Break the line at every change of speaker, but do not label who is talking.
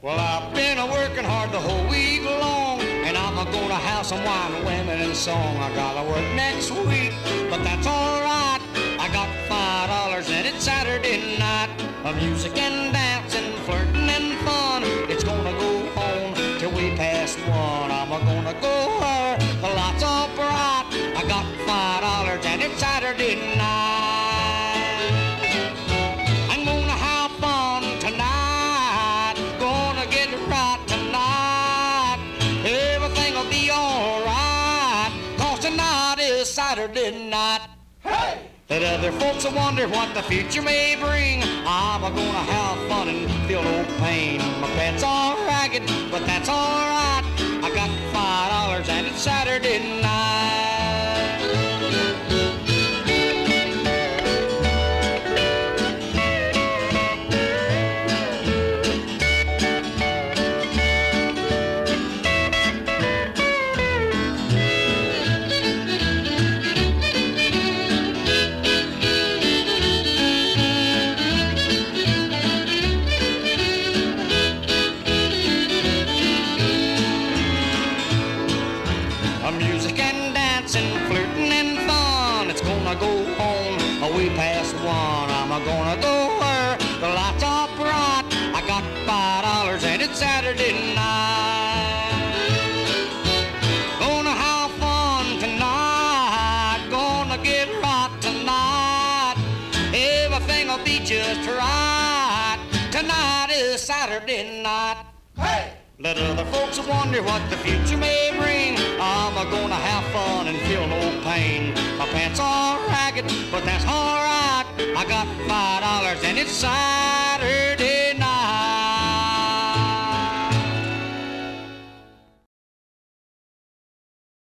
Well, I've been a-working hard the whole week long, and I'm a-gonna have some wine, women, and song. I gotta work next week, but that's alright. I got $5 and it's Saturday night. Music and dancing, flirting and fun. It's gonna go on till we pass one. I'm a-gonna go her, the lights are bright. I got $5 and it's Saturday night. I'm gonna have fun tonight, gonna get right tonight. Everything'll be alright, 'cause tonight is Saturday night. Hey! Let other folks wonder what the future may bring. I'm gonna have fun and feel no pain. My pants are ragged, but that's alright. I got $5 and it's Saturday night. Music and dancing, flirting and fun. It's gonna go on way past one. I'm gonna go where the lights are bright. I got $5 and it's Saturday night. Gonna have fun tonight, gonna get right tonight. Everything'll be just right. Tonight is Saturday night. Hey! Let other folks wonder what the future may bring. I'm gonna have fun and feel no pain. My pants are ragged, but that's alright. I got $5 and it's Saturday.